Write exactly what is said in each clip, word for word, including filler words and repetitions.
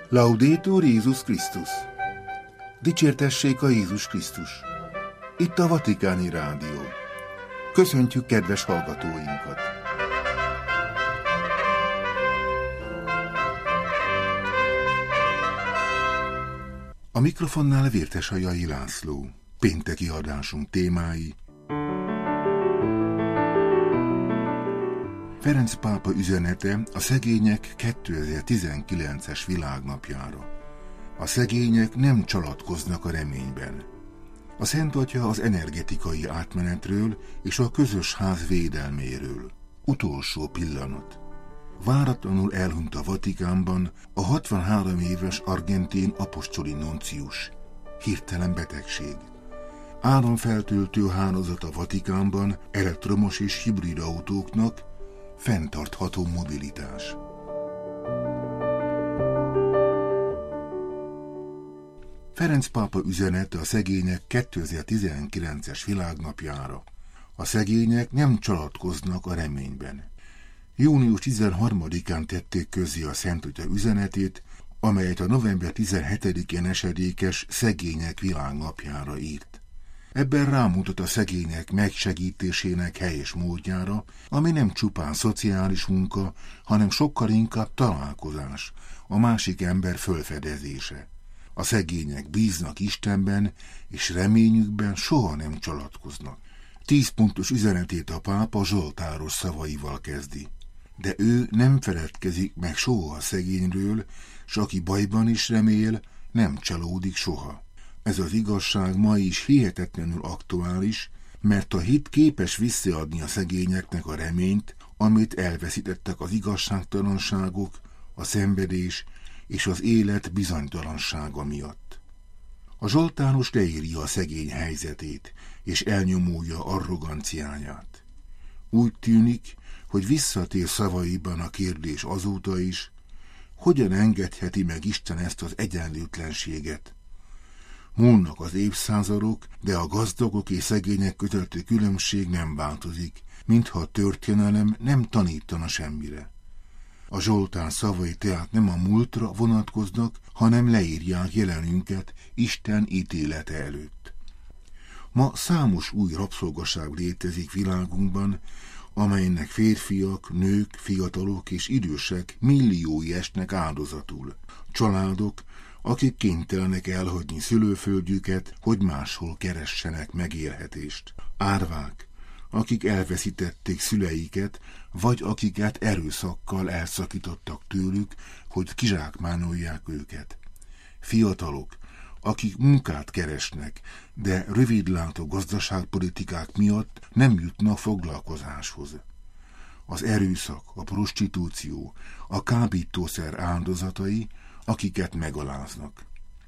Laudetur Jézus Krisztus! Dicsértessék a Jézus Krisztus! Itt a Vatikáni Rádió. Köszöntjük kedves hallgatóinkat! A mikrofonnál Vértesajai László. Pénteki adásunk témái: Ferenc pápa üzenete a szegények kétezer-tizenkilences világnapjára. A szegények nem csalatkoznak a reményben. A Szent Atya az energetikai átmenetről és a közös ház védelméről. Utolsó pillanat. Váratlanul elhunyt a Vatikánban a hatvanhárom éves argentin apostoli nuncius. Hirtelen betegség. Áramfeltöltő hálózat a Vatikánban, elektromos és hibrid autóknak, fenntartható mobilitás. Ferenc pápa üzenete a szegények kétezer-tizenkilences világnapjára. A szegények nem csalatkoznak a reményben. június tizenharmadikán tették közzé a Szent Atya üzenetét, amelyet a november tizenhetedikén esedékes Szegények Világnapjára írt. Ebben rámutat a szegények megsegítésének helyes módjára, ami nem csupán szociális munka, hanem sokkal inkább találkozás, a másik ember fölfedezése. A szegények bíznak Istenben, és reményükben soha nem csalatkoznak. Tíz pontos üzenetét a pápa zsoltáros szavaival kezdi. De ő nem feledkezik meg soha a szegényről, s aki bajban is remél, nem csalódik soha. Ez az igazság ma is hihetetlenül aktuális, mert a hit képes visszaadni a szegényeknek a reményt, amit elveszítettek az igazságtalanságok, a szenvedés és az élet bizonytalansága miatt. A zsoltáros leírja a szegény helyzetét, és elnyomulja arroganciáját. Úgy tűnik, hogy visszatér szavaiban a kérdés azóta is, hogyan engedheti meg Isten ezt az egyenlőtlenséget. Múlnak az évszázadok, de a gazdagok és szegények közötti különbség nem változik, mintha a történelem nem tanítana semmire. A zsoltár szavai tehát nem a múltra vonatkoznak, hanem leírják jelenünket Isten ítélete előtt. Ma számos új rabszolgaság létezik világunkban, amelynek férfiak, nők, fiatalok és idősek milliói esnek áldozatul. Családok, akik kénytelenek elhagyni szülőföldjüket, hogy máshol keressenek megélhetést. Árvák, akik elveszítették szüleiket, vagy akiket erőszakkal elszakítottak tőlük, hogy kizsákmányolják őket. Fiatalok, akik munkát keresnek, de rövidlátó gazdaságpolitikák miatt nem jutnak foglalkozáshoz. Az erőszak, a prostitúció, a kábítószer áldozatai, akiket megaláznak.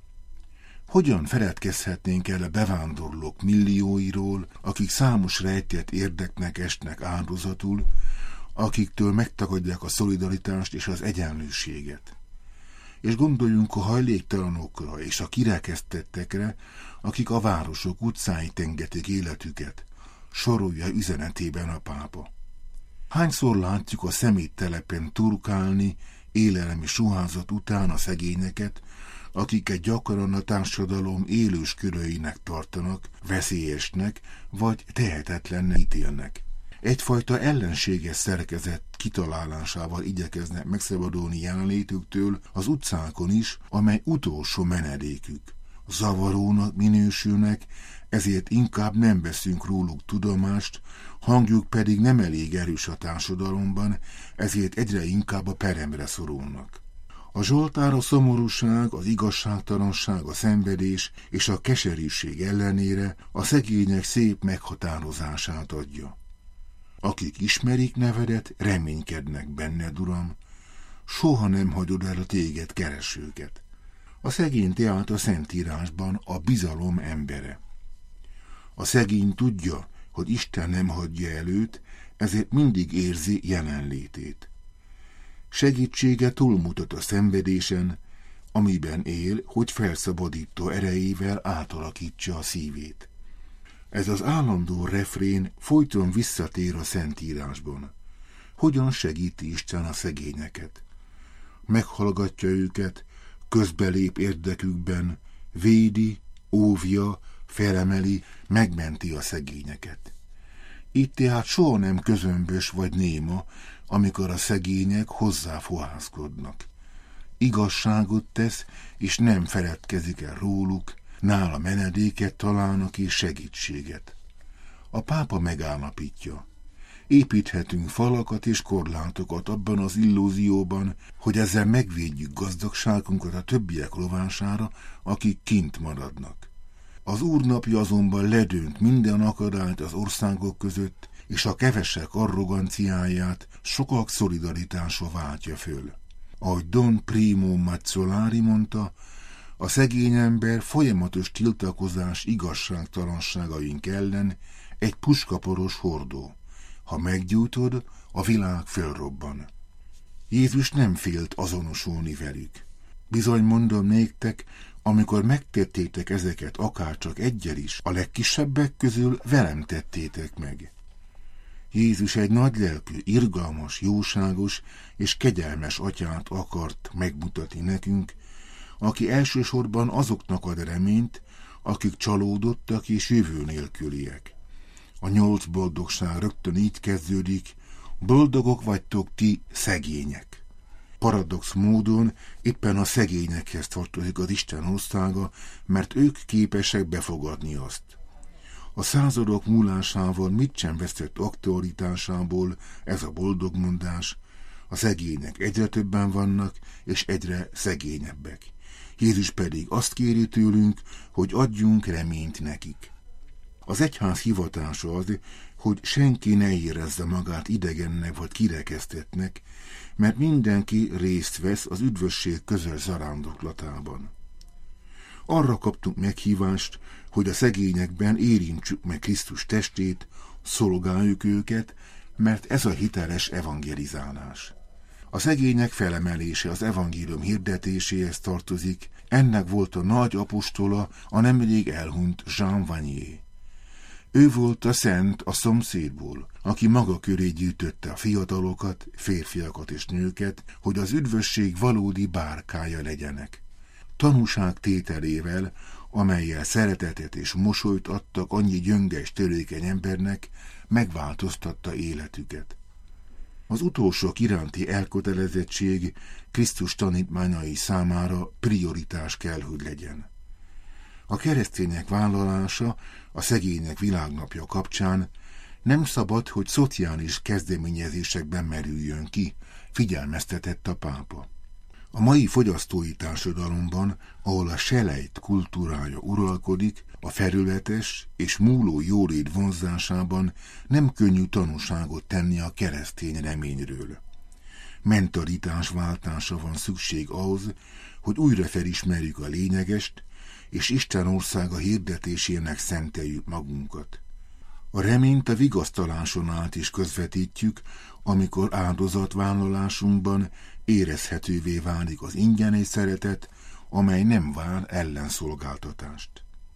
Hogyan feledkezhetnénk el a bevándorlók millióiról, akik számos rejtett érdeknek esnek áldozatul, akiktől megtagadják a szolidaritást és az egyenlőséget? És gondoljunk a hajléktalanokra és a kirekesztettekre, akik a városok utcáin tengetik életüket, sorolja üzenetében a pápa. Hányszor látjuk a szeméttelepen turkálni, élelmi suházat után a szegényeket, akiket gyakran a társadalom élős köröinek tartanak, veszélyesnek vagy tehetetlennek ítélnek. Egyfajta ellenséges szerkezet kitalálásával igyekeznek megszabadulni jelenlétüktől az utcákon is, amely utolsó menedékük. Zavarónak minősülnek, ezért inkább nem veszünk róluk tudomást, hangjuk pedig nem elég erős a társadalomban, ezért egyre inkább a peremre szorulnak. A zsoltár a szomorúság, az igazságtalanság, a szenvedés és a keserűség ellenére a szegények szép meghatározását adja. Akik ismerik nevedet, reménykednek benned, Uram, soha nem hagyod el a téged keresőket. A szegény tehát a Szentírásban a bizalom embere. A szegény tudja, hogy Isten nem hagyja el őt, ezért mindig érzi jelenlétét. Segítsége túlmutat a szenvedésen, amiben él, hogy felszabadító erejével átalakítsa a szívét. Ez az állandó refrén folyton visszatér a Szentírásban. Hogyan segíti Isten a szegényeket? Meghallgatja őket, közbelép érdekükben, védi, óvja, felemeli, megmenti a szegényeket. Itt tehát soha nem közömbös vagy néma, amikor a szegények hozzáfohászkodnak. Igazságot tesz, és nem feledkezik el róluk, nála menedéket találnak és segítséget. A pápa megállapítja: építhetünk falakat és korlátokat abban az illúzióban, hogy ezzel megvédjük gazdagságunkat a többiek rovására, akik kint maradnak. Az úrnapja azonban ledönt minden akadályt az országok között, és a kevesek arroganciáját sokak szolidaritása váltja föl. Ahogy Don Primo Mazzolari mondta, a szegény ember folyamatos tiltakozás igazságtalanságaink ellen egy puskaporos hordó. Ha meggyújtod, a világ fölrobban. Jézus nem félt azonosulni velük. Bizony mondom néktek, amikor megtettétek ezeket akárcsak egyel is, a legkisebbek közül velem tettétek meg. Jézus egy nagylelkű, irgalmas, jóságos és kegyelmes atyát akart megmutatni nekünk, aki elsősorban azoknak ad reményt, akik csalódottak és jövő nélküliek. A nyolc boldogság rögtön így kezdődik: boldogok vagytok ti szegények. Paradox módon éppen a szegényekhez tartozik az Isten országa, mert ők képesek befogadni azt. A századok múlásával mit sem vesztett aktualitásából ez a boldogmondás, a szegények egyre többen vannak, és egyre szegényebbek. Jézus pedig azt kéri tőlünk, hogy adjunk reményt nekik. Az egyház hivatása az, hogy senki ne érezze magát idegennek vagy kirekesztettnek, mert mindenki részt vesz az üdvösség közös zarándoklatában. Arra kaptunk meghívást, hogy a szegényekben érintsük meg Krisztus testét, szolgáljuk őket, mert ez a hiteles evangelizálás. A szegények felemelése az evangélium hirdetéséhez tartozik, ennek volt a nagy apostola, a nemrég elhunyt Jean Vanier. Ő volt a szent a szomszédból, aki maga köré gyűjtötte a fiatalokat, férfiakat és nőket, hogy az üdvösség valódi bárkája legyenek. Tanúság tételével, amellyel szeretetet és mosolyt adtak annyi gyönge és törékeny embernek, megváltoztatta életüket. Az utolsók iránti elkötelezettség Krisztus tanítmányai számára prioritás kell, hogy legyen. A keresztények vállalása a szegények világnapja kapcsán nem szabad, hogy szociális kezdeményezésekben merüljön ki, figyelmeztetett a pápa. A mai fogyasztói társadalomban, ahol a selejt kultúrája uralkodik, a felületes és múló jólét vonzásában nem könnyű tanúságot tenni a keresztény reményről. Mentalitásváltása van szükség ahhoz, hogy újra felismerjük a lényegest, és Isten országa hirdetésének szenteljük magunkat. A reményt a vigasztaláson át is közvetítjük, amikor áldozatvállalásunkban érezhetővé válik az ingyenes szeretet, amely nem vár ellenszolgáltatást.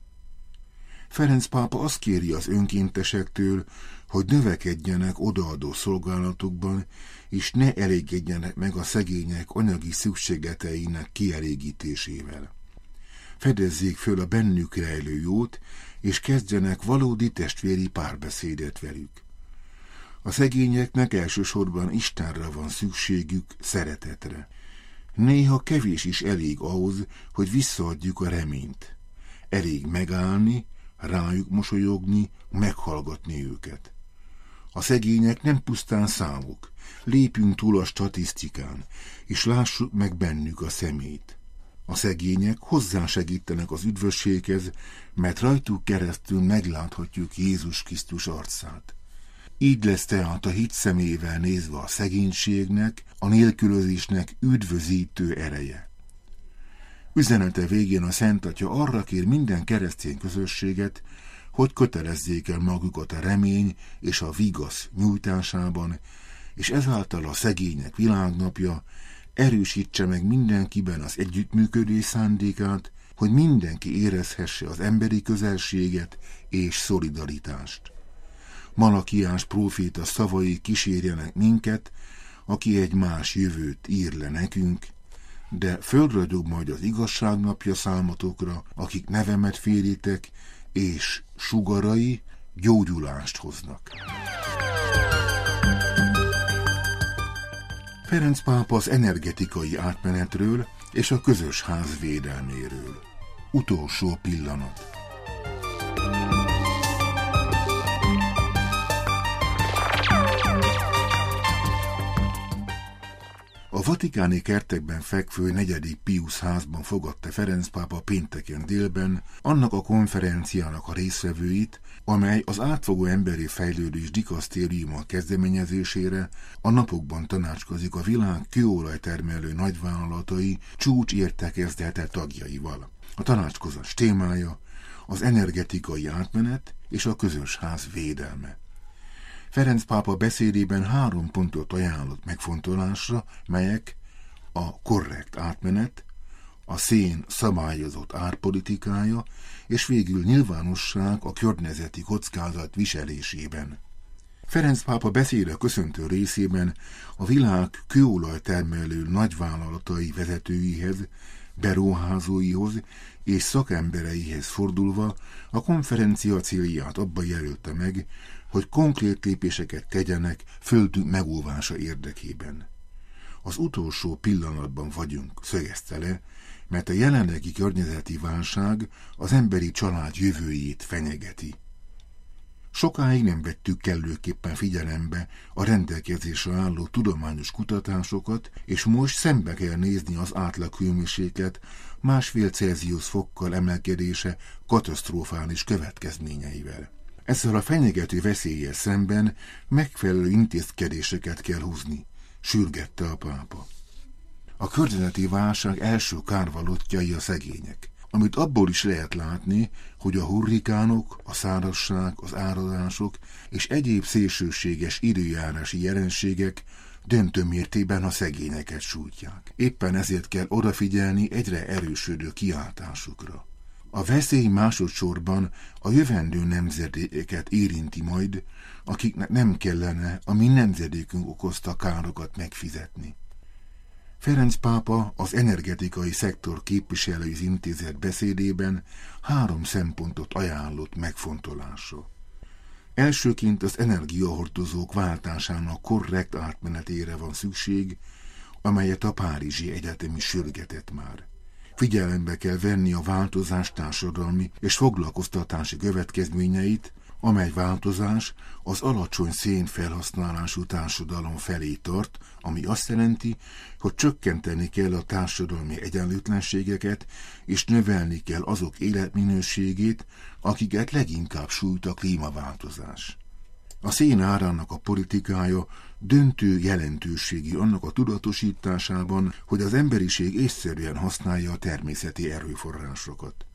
Ferenc pápa azt kéri az önkéntesektől, hogy növekedjenek odaadó szolgálatukban, és ne elégedjenek meg a szegények anyagi szükségleteinek kielégítésével. Fedezzék föl a bennük rejlő jót, és kezdjenek valódi testvéri párbeszédet velük. A szegényeknek elsősorban Istenre van szükségük, szeretetre. Néha kevés is elég ahhoz, hogy visszaadjuk a reményt. Elég megállni, rájuk mosolyogni, meghallgatni őket. A szegények nem pusztán számok, lépjünk túl a statisztikán, és lássuk meg bennük a szemét. A szegények hozzásegítenek az üdvösséghez, mert rajtuk keresztül megláthatjuk Jézus Krisztus arcát. Így lesz tehát a hit szemével nézve a szegénységnek, a nélkülözésnek üdvözítő ereje. Üzenete végén a Szent Atya arra kér minden keresztény közösséget, hogy kötelezzék el magukat a remény és a vigasz nyújtásában, és ezáltal a szegények világnapja erősítse meg mindenkiben az együttműködés szándékát, hogy mindenki érezhesse az emberi közelséget és szolidaritást. Malakiás próféta szavai kísérjenek minket, aki egy más jövőt ír le nekünk, de földre dob majd az igazság napja számotokra, akik nevemet féritek, és sugarai gyógyulást hoznak. Ferenc pápa az energetikai átmenetről és a közös ház védelméről. Utolsó pillanat. A vatikáni kertekben fekvő negyedik Piusz házban fogadta Ferenc pápa pénteken délben annak a konferenciának a résztvevőit, amely az átfogó emberi fejlődés dikasztériuma kezdeményezésére a napokban tanácskozik a világ kőolajtermelő nagyvállalatai csúcs értekezlete tagjaival. A tanácskozás témája az energetikai átmenet és a közös ház védelme. Ferenc pápa beszédében három pontot ajánlott megfontolásra, melyek a korrekt átmenet, a szén szabályozott árpolitikája, és végül nyilvánosság a környezeti kockázat viselésében. Ferenc pápa beszéde köszöntő részében a világ kőolajtermelő nagyvállalatai vezetőihez, beruházóihoz és szakembereihez fordulva a konferencia célját abban jelölte meg, hogy konkrét lépéseket tegyenek földünk megóvása érdekében. Az utolsó pillanatban vagyunk, szögezte le, mert a jelenlegi környezeti válság az emberi család jövőjét fenyegeti. Sokáig nem vettük kellőképpen figyelembe a rendelkezésre álló tudományos kutatásokat, és most szembe kell nézni az átlaghőmérséklet másfél Celsius fokkal emelkedése katasztrofális következményeivel. Ezzel a fenyegető veszéllyel szemben megfelelő intézkedéseket kell húzni, sürgette a pápa. A környezeti válság első kárvalótjai a szegények, amit abból is lehet látni, hogy a hurrikánok, a szárazság, az áradások és egyéb szélsőséges időjárási jelenségek döntő mértékben a szegényeket sújtják. Éppen ezért kell odafigyelni egyre erősödő kiáltásukra. A veszély másodszorban a jövendő nemzedéket érinti majd, akiknek nem kellene a mi nemzedékünk okozta károkat megfizetni. Ferenc pápa az energetikai szektor képviselői intézet beszédében három szempontot ajánlott megfontolásra. Elsőként az energiahordozók váltásának korrekt átmenetére van szükség, amelyet a Párizsi Egyetem is sürgetett már. Figyelembe kell venni a változás társadalmi és foglalkoztatási következményeit, amely változás az alacsony szénfelhasználású társadalom felé tart, ami azt jelenti, hogy csökkenteni kell a társadalmi egyenlőtlenségeket, és növelni kell azok életminőségét, akiket leginkább sújt a klímaváltozás. A szén árának a politikája döntő jelentőségi annak a tudatosításában, hogy az emberiség észszerűen használja a természeti erőforrásokat.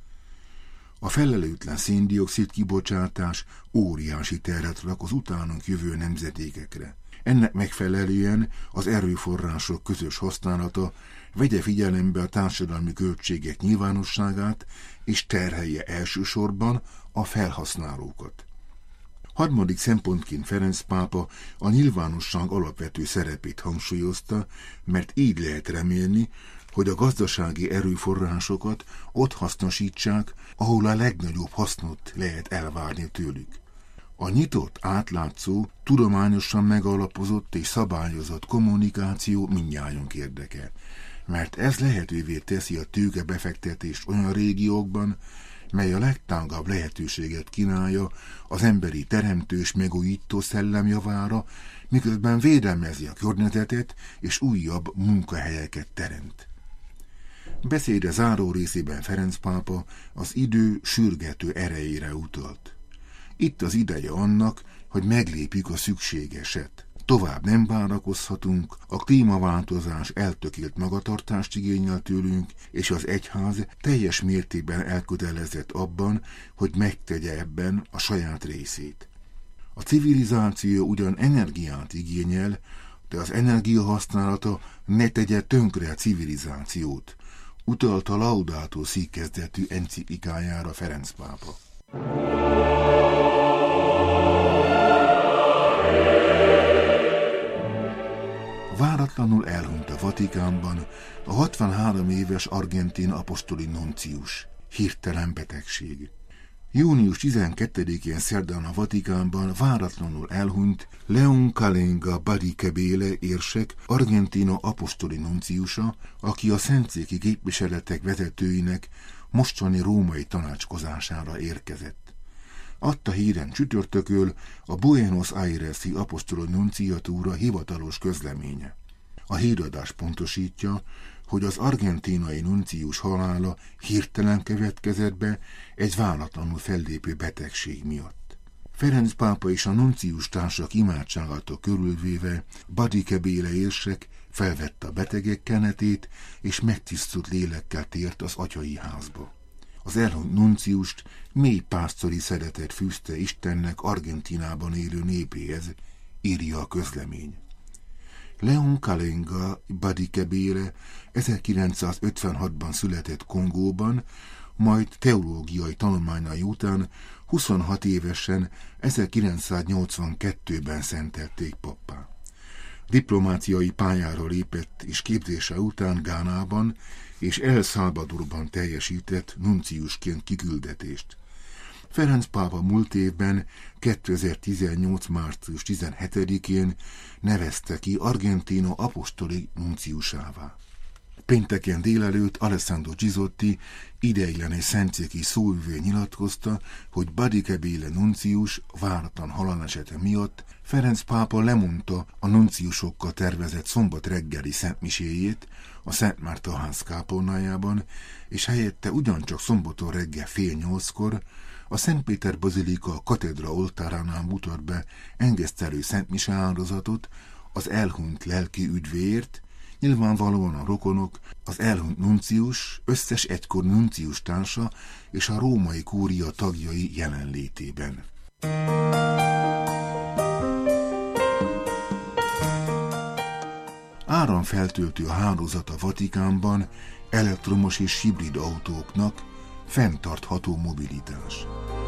A felelőtlen széndioxid kibocsátás óriási terhet rak az utánunk jövő nemzedékekre. Ennek megfelelően az erőforrások közös használata vegye figyelembe a társadalmi költségek nyilvánosságát, és terhelje elsősorban a felhasználókat. Harmadik szempontként Ferenc pápa a nyilvánosság alapvető szerepét hangsúlyozta, mert így lehet remélni, hogy a gazdasági erőforrásokat ott hasznosítsák, ahol a legnagyobb hasznot lehet elvárni tőlük. A nyitott, átlátszó, tudományosan megalapozott és szabályozott kommunikáció mindnyájunk érdeke, mert ez lehetővé teszi a tőkebefektetést olyan régiókban, mely a legtágabb lehetőséget kínálja az emberi teremtős megújító szellem javára, miközben védelmezi a környezetet és újabb munkahelyeket teremt. Beszéde záró részében Ferenc pápa az idő sürgető erejére utalt. Itt az ideje annak, hogy meglépjük a szükségeset. Tovább nem várakozhatunk, a klímaváltozás eltökélt magatartást igényel tőlünk, és az egyház teljes mértékben elkötelezett abban, hogy megtegye ebben a saját részét. A civilizáció ugyan energiát igényel, de az energia használata ne tegye tönkre a civilizációt, utalta Laudato Si kezdetű enciklikájára Ferenc pápa. Váratlanul elhunyt a Vatikánban a hatvanhárom éves argentin apostoli nuncius. Hirtelen betegség. június tizenkettedikén szerdán a Vatikánban váratlanul elhunyt León Calenga Badikebele érsek, Argentina apostoli nunciusa, aki a szentszéki képviseletek vezetőinek mostani római tanácskozására érkezett. Adta híren csütörtököl a Buenos Aires-i apostoli nunciatúra hivatalos közleménye. A híradás pontosítja, hogy az argentínai nuncius halála hirtelen következett be egy váratlanul fellépő betegség miatt. Ferenc pápa és a nuncius társak imádságától körülvéve Badikebele érsek felvette a betegek kenetét, és megtisztult lélekkel tért az atyai házba. Az elhunyt nunciust mély pásztori szeretet fűzte Istennek Argentinában élő népéhez, írja a közlemény. León Calenga Badikebele ezerkilencszázötvenhatban született Kongóban, majd teológiai tanulmányai után huszonhat évesen ezerkilencszáznyolcvankettőben szentelték pappá. Diplomáciai pályára lépett és képzése után Gánában és El Salvadorban teljesített nunciusként kiküldetést. Ferenc pápa múlt évben, kétezer-tizennyolc. március tizenhetedikén nevezte ki Argentina apostoli nunciusává. Pénteken délelőtt Alessandro Gizotti ideiglenes szentszéki szóvivő nyilatkozta, hogy Badikebele nuncius váratlan halálesete miatt Ferenc pápa lemondta a nunciusokkal tervezett szombat reggeli szentmiséjét a Szent Márta ház kápolnájában, és helyette ugyancsak szombaton reggel fél nyolckor a Szent Péter bazilika katedra oltáránál mutat be engesztelő szentmise áldozatot az elhunyt lelki üdvéért, nyilvánvalóan a rokonok, az elhunyt nuncius, összes egykor nuncius társa és a római kúria tagjai jelenlétében. Áramfeltöltő hálózat a Vatikánban, elektromos és hibrid autóknak, fenntartható mobilitás.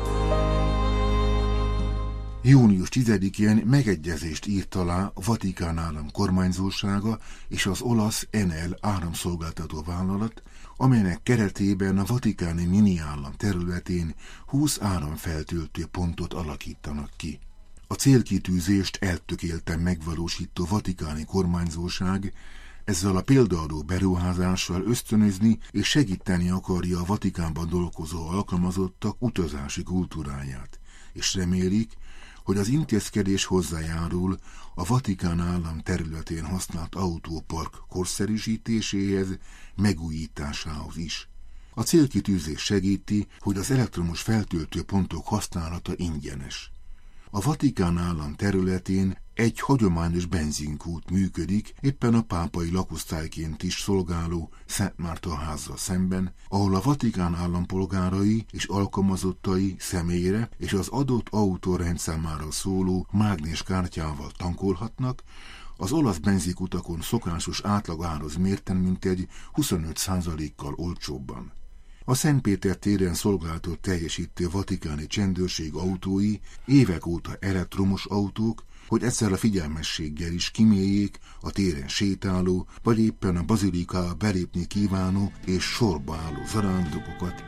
június tizedikén megegyezést írt alá a Vatikán állam kormányzósága és az olasz Enel áramszolgáltató vállalat, amelynek keretében a vatikáni mini állam területén húsz áramfeltöltő pontot alakítanak ki. A célkitűzést eltökélten megvalósító vatikáni kormányzóság ezzel a példaadó beruházással ösztönözni és segíteni akarja a Vatikánban dolgozó alkalmazottak utazási kultúráját, és remélik, hogy az intézkedés hozzájárul a Vatikán állam területén használt autópark korszerűsítéséhez, megújításához is. A célkitűzés segíti, hogy az elektromos feltöltő pontok használata ingyenes. A Vatikán állam területén egy hagyományos benzinkút működik, éppen a pápai lakosztályként is szolgáló Szent Márta házzal szemben, ahol a Vatikán állampolgárai és alkalmazottai személyre és az adott autó rendszámára szóló mágnéskártyával tankolhatnak, az olasz benzinkutakon szokásos átlagához mérten mintegy huszonöt százalékkal olcsóbban. A Szent Péter téren szolgálatot teljesítő vatikáni csendőrség autói évek óta elektromos autók, hogy ezzel a figyelmességgel is kiméljék a téren sétáló, vagy éppen a bazilikába belépni kívánó és sorba álló zarándokokat.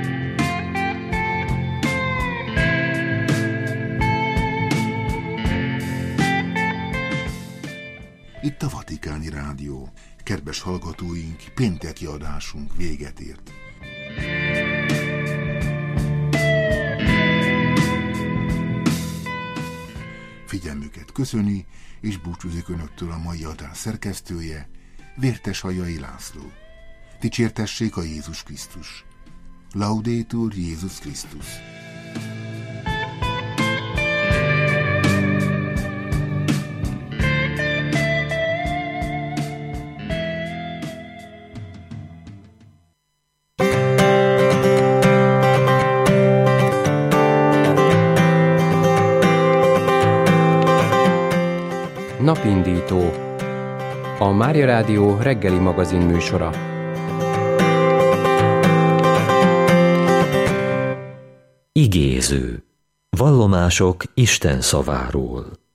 Itt a Vatikáni Rádió. Kedves hallgatóink, pénteki adásunk véget ért. Figyelmüket köszöni, és búcsúzik önöktől a mai adás szerkesztője, Vérteshajai László. Dicsértessék a Jézus Krisztus. Laudetur Jézus Krisztus. Napindító, a Mária Rádió reggeli magazin műsora. Igéző. Vallomások Isten szaváról.